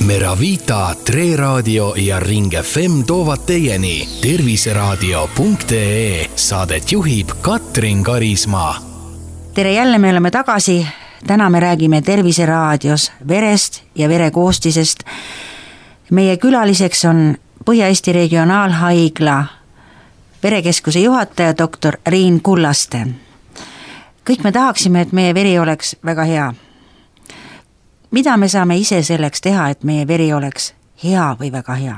Meravita, Tre Raadio ja Ring FM toovad teieni terviseraadio.ee. Saadet juhib Katrin Karismaa. Tere, jälle me oleme tagasi. Täna me räägime Terviseraadios verest ja verekoostisest. Meie külaliseks on Põhja-Eesti Regionaalhaigla verekeskuse juhataja doktor Riin Kullaste. Kõik me tahaksime, et meie veri oleks väga hea. Mida me saame ise selleks teha, et meie veri oleks hea või väga hea?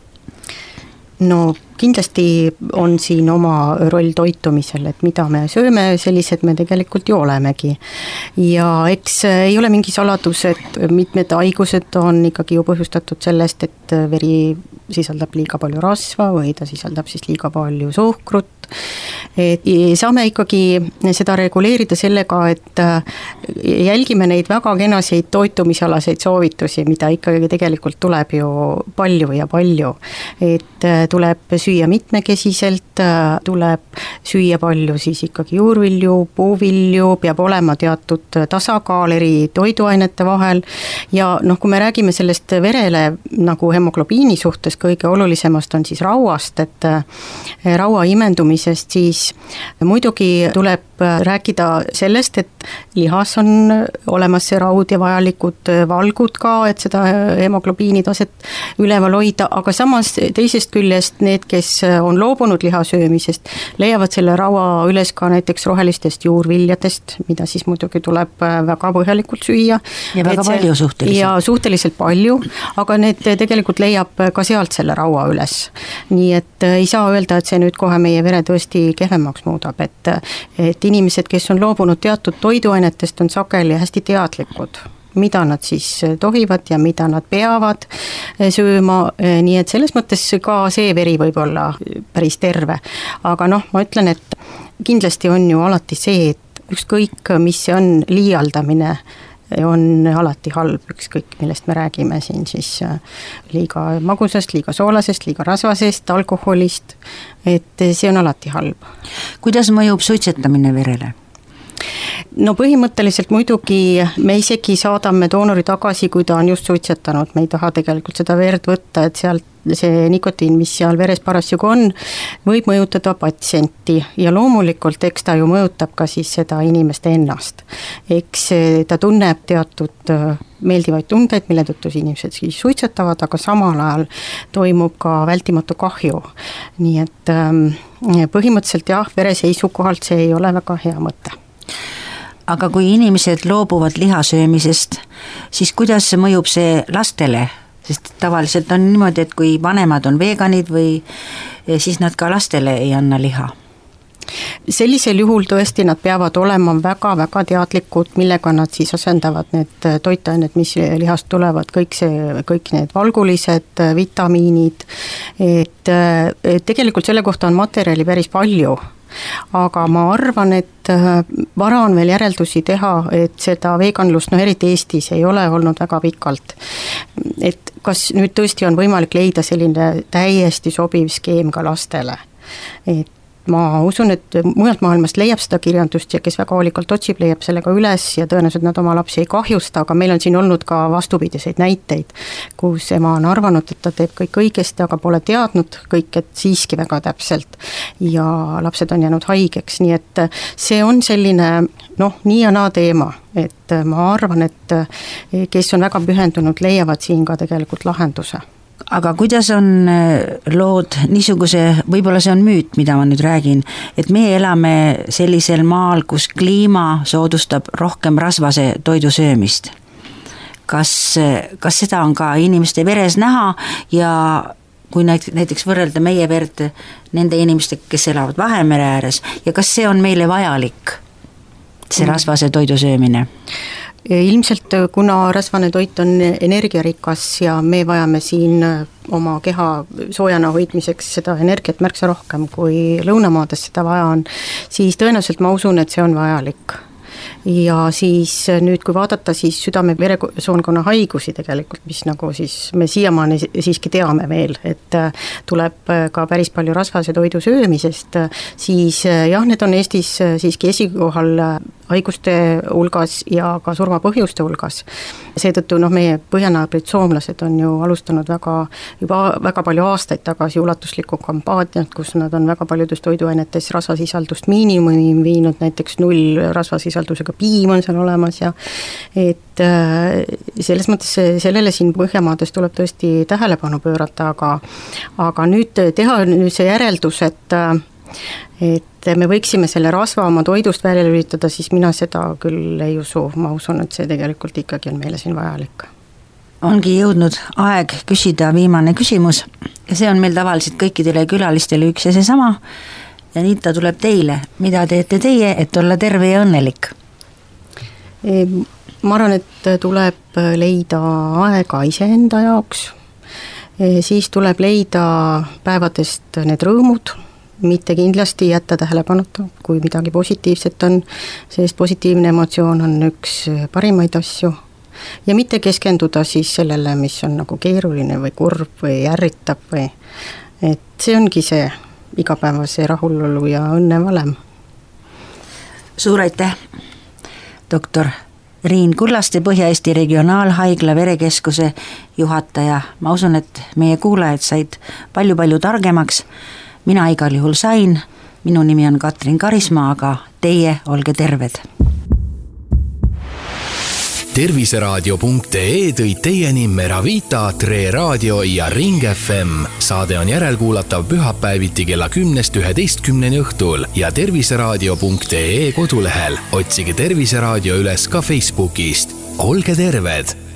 No kindlasti on siin oma roll toitumisel, et mida me sööme, sellised me tegelikult ju olemegi. Ja eks ei ole mingi saladus, et mitmed haigused on ikkagi ju põhjustatud sellest, et veri sisaldab liiga palju rasva või ta sisaldab siis liiga palju suhkrut. Et saame ikkagi seda reguleerida sellega, et jälgime neid väga kenaseid toitumisalaseid soovitusi, mida ikkagi tegelikult tuleb ju palju ja palju. Et tuleb süüa mitmekesiselt, tuleb süüa palju siis ikkagi juurvilju, puuvilju, peab olema teatud tasakaal eri toiduainete vahel. Ja kui me räägime sellest verele nagu hemoglobiini suhtes, kõige olulisemast on siis rauast, et raua imendumisest, siis muidugi tuleb rääkida sellest, et lihas on olemas see raud ja vajalikud valgud ka, et seda hemoglobiini taset üleval hoida, aga samas teisest küljest need, kes on loobunud lihasöömisest, leiavad selle raua üles ka näiteks rohelistest juurviljadest, mida siis muidugi tuleb väga põhjalikult süüa. Ja väga palju suhteliselt. Ja suhteliselt palju, aga need tegelikult leiab ka sealt selle raua üles. Nii et ei saa öelda, et see nüüd kohe meie vere tõesti kehvemaks muudab, et inimesed, kes on loobunud teatud toiduainetest, on sageli hästi teadlikud, mida nad siis tohivad ja mida nad peavad sööma, nii et selles mõttes ka see veri võib olla päris terve. Aga ma ütlen, et kindlasti on ju alati see, et ükskõik, mis see on liialdamine, on alati halb, ükskõik millest me räägime siin siis liiga magusast, liiga soolasest, liiga rasvasest, alkoholist, et see on alati halb. Kuidas mõjub suitsetamine verele? No põhimõtteliselt muidugi me isegi saadame doonori tagasi, kui ta on just suitsetanud, me ei taha tegelikult seda verd võtta, et sealt see nikotiin, mis seal veres parasjagu on, võib mõjutada patsienti ja loomulikult eks ta ju mõjutab ka siis seda inimest ennast. Eks ta tunneb teatud meeldivaid tundeid, mille tõttu inimesed siis suitsetavad, aga samal ajal toimub ka vältimatu kahju. Nii et põhimõtteliselt jah, vere seisukohalt see ei ole väga hea mõte. Aga kui inimesed loobuvad lihasöömisest, siis kuidas mõjub see lastele? Sest tavaliselt on niimoodi, et kui vanemad on veganid või siis nad ka lastele ei anna liha. Sellisel juhul tõesti nad peavad olema väga-väga teadlikud, millega nad siis asendavad need toitained, mis lihast tulevad, kõik need valgulised, vitamiinid, et tegelikult selle kohta on materjali päris palju. Aga ma arvan, et vara on veel järeldusi teha, et seda veganlust, eriti Eestis ei ole olnud väga pikalt. Et kas nüüd tõesti on võimalik leida selline täiesti sobiv skeem ka lastele, et ma usun, et mujalt maailmast leiab seda kirjandust ja kes väga hoolikalt otsib, leiab sellega üles ja tõenäoliselt nad oma lapsi ei kahjusta, aga meil on siin olnud ka vastupidiseid näiteid, kus ema on arvanud, et ta teeb kõik õigesti, aga pole teadnud kõik, et siiski väga täpselt ja lapsed on jäänud haigeks, nii et see on selline nii ja naa teema, et ma arvan, et kes on väga pühendunud, leiavad siin ka tegelikult lahenduse. Aga kuidas on lood niisuguse, võib-olla see on müüt, mida ma nüüd räägin, et meie elame sellisel maal, kus kliima soodustab rohkem rasvase toidu söömist. Kas seda on ka inimeste veres näha ja kui näiteks võrrelda meie verd nende inimeste, kes elavad Vahemere ääres ja kas see on meile vajalik, see rasvase toidu söömine? Ilmselt, kuna rasvane toit on energiarikas ja me vajame siin oma keha soojana hoidmiseks seda energiat märksa rohkem, kui lõunamaades seda vaja on, siis tõenäoliselt ma usun, et see on vajalik. ja siis nüüd, kui vaadata siis südame-veresoonkonna haigusi tegelikult, mis nagu siis me siiamaani siiski teame veel, et tuleb ka päris palju rasvase toidu söömisest, siis jah, need on Eestis siiski esikohal haiguste hulgas ja ka surmapõhjuste hulgas. Seetõttu meie põhjanaabrid soomlased on ju alustanud juba väga palju aastaid tagasi ulatuslikku kampaaniat, kus nad on väga paljudes toiduainetes rasvasisaldust miinimumi viinud, näiteks 0 rasvasisaldusega piim on seal olemas ja et selles mõttes sellele siin Põhjamaades tuleb tõesti tähelepanu pöörata, aga nüüd teha see järeldus, et me võiksime selle rasva oma toidust välja lülitada, siis mina seda küll ei usu, ma usun, et see tegelikult ikkagi on meile siin vajalik. Ongi jõudnud aeg küsida viimane küsimus ja see on meil tavaliselt kõikidele külalistele üks ja seesama ja nüüd ta tuleb teile. Mida teete teie, et olla terve ja õnnelik? Ma arvan, et tuleb leida aega iseenda jaoks, siis tuleb leida päevadest need rõõmud, mitte kindlasti jätta tähelepanuta, kui midagi positiivset on, sest positiivne emotsioon on üks parimaid asju ja mitte keskenduda siis sellele, mis on nagu keeruline või kurb või ärritab või et see ongi see igapäevase rahulolu ja õnne valem. Suur aitäh, doktor Riin Kullaste, Põhja-Eesti Regionaalhaigla verekeskuse juhataja. Ma usun, et meie kuulajad said palju-palju targemaks. Mina igal juhul sain, minu nimi on Katrin Karismaa, aga teie olge terved. Terviseraadio.ee tõid teieni Meravita, Tre Raadio ja Ring FM. Saade on järelkuulatav pühapäeviti kella 10-11 õhtul ja Terviseraadio.ee kodulehel. Otsige Terviseraadio üles ka Facebookist. Olge terved!